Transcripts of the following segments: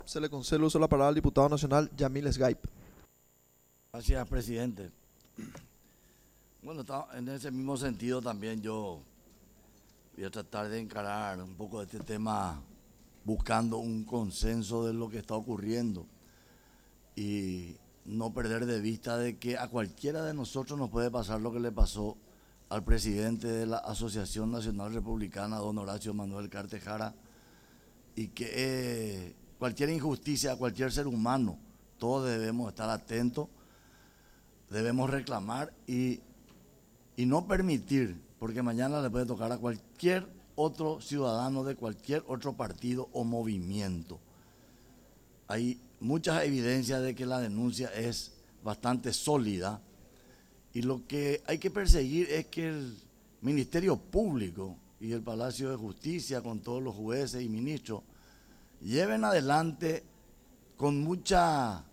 Se le concede el uso de la palabra al diputado nacional Yamil Sgaip. Gracias, presidente. Bueno, en ese mismo sentido también yo voy a tratar de encarar un poco este tema buscando un consenso de lo que está ocurriendo y no perder de vista de que a cualquiera de nosotros nos puede pasar lo que le pasó al presidente de la Asociación Nacional Republicana, don Horacio Manuel Cartejara, y que cualquier injusticia a cualquier ser humano, todos debemos estar atentos, debemos reclamar y no permitir, porque mañana le puede tocar a cualquier otro ciudadano de cualquier otro partido o movimiento. Hay muchas evidencias de que la denuncia es bastante sólida y lo que hay que perseguir es que el Ministerio Público y el Palacio de Justicia, con todos los jueces y ministros, lleven adelante con mucha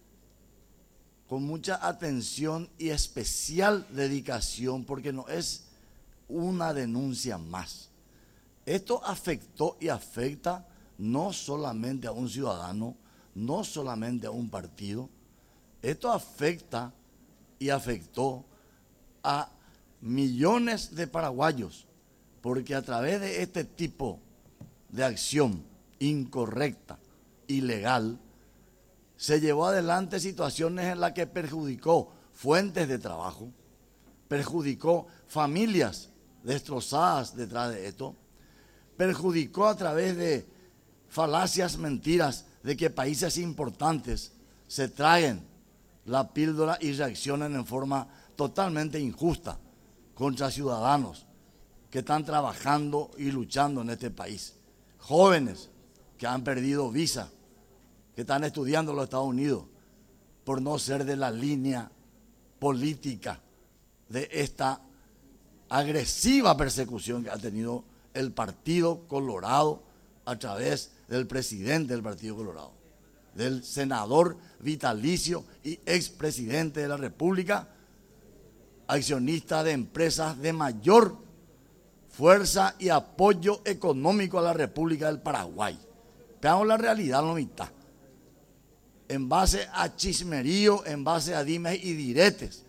atención y especial dedicación, porque no es una denuncia más. Esto afectó y afecta no solamente a un ciudadano, no solamente a un partido, esto afecta y afectó a millones de paraguayos, porque a través de este tipo de acción incorrecta, ilegal, se llevó adelante situaciones en las que perjudicó fuentes de trabajo, perjudicó familias destrozadas detrás de esto, perjudicó a través de falacias, mentiras, de que países importantes se traguen la píldora y reaccionen en forma totalmente injusta contra ciudadanos que están trabajando y luchando en este país. Jóvenes que han perdido visa, que están estudiando en los Estados Unidos por no ser de la línea política de esta agresiva persecución que ha tenido el Partido Colorado a través del presidente del Partido Colorado, del senador vitalicio y expresidente de la República, accionista de empresas de mayor fuerza y apoyo económico a la República del Paraguay. Veamos la realidad, no mitad. En base a chismerío, en base a dimes y diretes.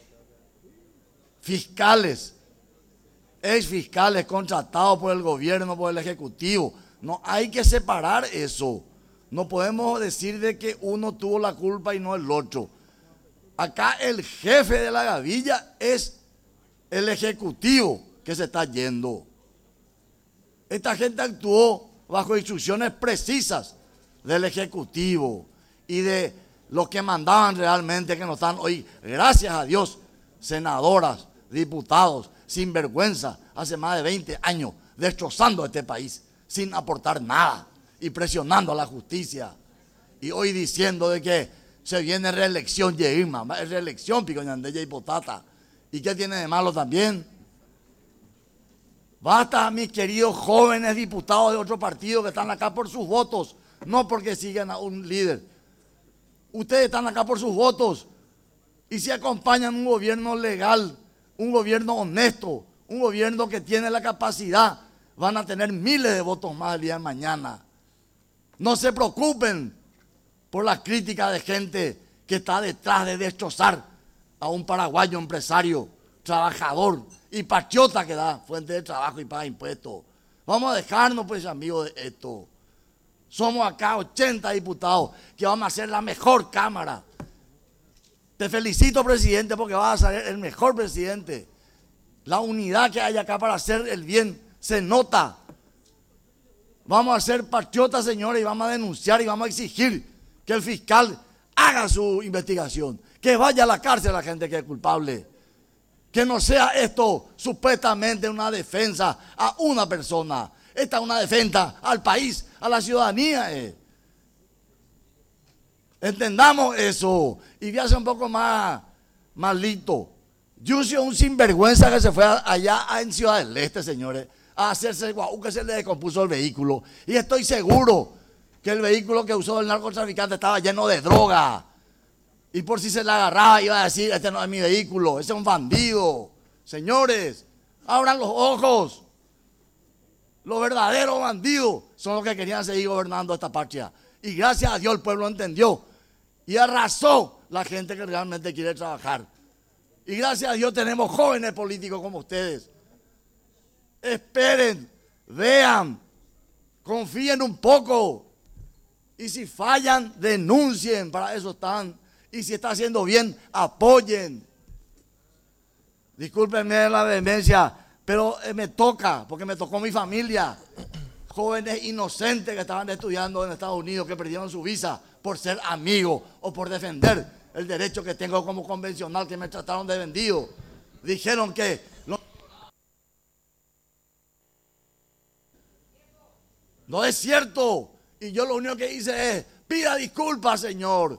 Fiscales, exfiscales contratados por el gobierno, por el Ejecutivo. No hay que separar eso. No podemos decir de que uno tuvo la culpa y no el otro. Acá el jefe de la gavilla es el Ejecutivo que se está yendo. Esta gente actuó bajo instrucciones precisas del Ejecutivo y de los que mandaban realmente, que no están hoy, gracias a Dios, senadoras, diputados, sin vergüenza, hace más de 20 años, destrozando este país, sin aportar nada y presionando a la justicia. Y hoy diciendo de que se viene reelección, es reelección, pico ñandella y potata. ¿Y qué tiene de malo también? Basta, mis queridos jóvenes diputados de otro partido que están acá por sus votos, no porque sigan a un líder. Ustedes están acá por sus votos y si acompañan un gobierno legal, un gobierno honesto, un gobierno que tiene la capacidad, van a tener miles de votos más el día de mañana. No se preocupen por la crítica de gente que está detrás de destrozar a un paraguayo empresario, trabajador y patriota que da fuente de trabajo y paga impuestos. Vamos a dejarnos, pues, amigos, de esto. Somos acá 80 diputados que vamos a hacer la mejor Cámara. Te felicito, presidente, porque vas a ser el mejor presidente. La unidad que hay acá para hacer el bien se nota. Vamos a ser patriotas, señores, y vamos a denunciar y vamos a exigir que el fiscal haga su investigación, que vaya a la cárcel a la gente que es culpable, que no sea esto supuestamente una defensa a una persona. Esta es una defensa al país, a la ciudadanía. Entendamos eso y véase un poco más malito. Yusio es un sinvergüenza que se fue allá en Ciudad del Este, señores, a hacerse guau, que se le descompuso el vehículo. Y estoy seguro que el vehículo que usó el narcotraficante estaba lleno de droga. Y por si se le agarraba iba a decir, este no es mi vehículo, ese es un bandido. Señores, abran los ojos. Los verdaderos bandidos son los que querían seguir gobernando esta patria. Y gracias a Dios el pueblo entendió y arrasó la gente que realmente quiere trabajar. Y gracias a Dios tenemos jóvenes políticos como ustedes. Esperen, vean, confíen un poco. Y si fallan, denuncien, para eso están. Y si está haciendo bien, apoyen. Discúlpenme la vehemencia, pero me toca, porque me tocó mi familia. Jóvenes inocentes que estaban estudiando en Estados Unidos, que perdieron su visa por ser amigos o por defender el derecho que tengo como convencional, que me trataron de vendido. Dijeron que no es cierto. Y yo lo único que hice es, pida disculpas, Señor.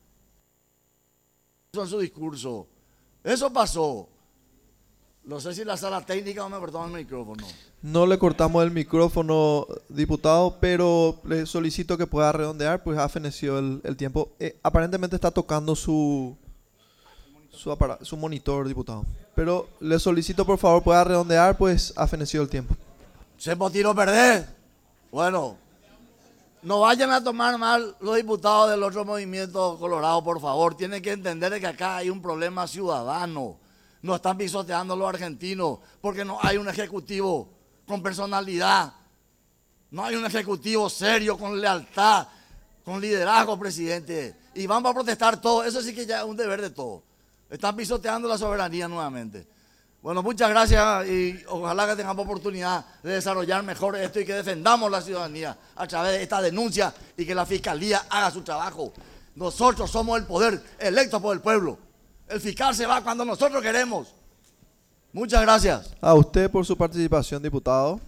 Eso en su discurso. Eso pasó. No sé si la sala técnica no me cortó el micrófono. No le cortamos el micrófono, diputado, pero le solicito que pueda redondear, pues ha fenecido el tiempo. Aparentemente está tocando su monitor, diputado. Pero le solicito, por favor, pueda redondear, pues ha fenecido el tiempo. ¿Se tiro a perder? Bueno, no vayan a tomar mal los diputados del otro movimiento colorado, por favor. Tienen que entender que acá hay un problema ciudadano. No están pisoteando los argentinos porque no hay un ejecutivo con personalidad. No hay un ejecutivo serio, con lealtad, con liderazgo, presidente. Y vamos a protestar todos. Eso sí que ya es un deber de todos. Están pisoteando la soberanía nuevamente. Bueno, muchas gracias y ojalá que tengamos oportunidad de desarrollar mejor esto y que defendamos la ciudadanía a través de esta denuncia y que la Fiscalía haga su trabajo. Nosotros somos el poder electo por el pueblo. El fiscal se va cuando nosotros queremos. Muchas gracias. A usted por su participación, diputado.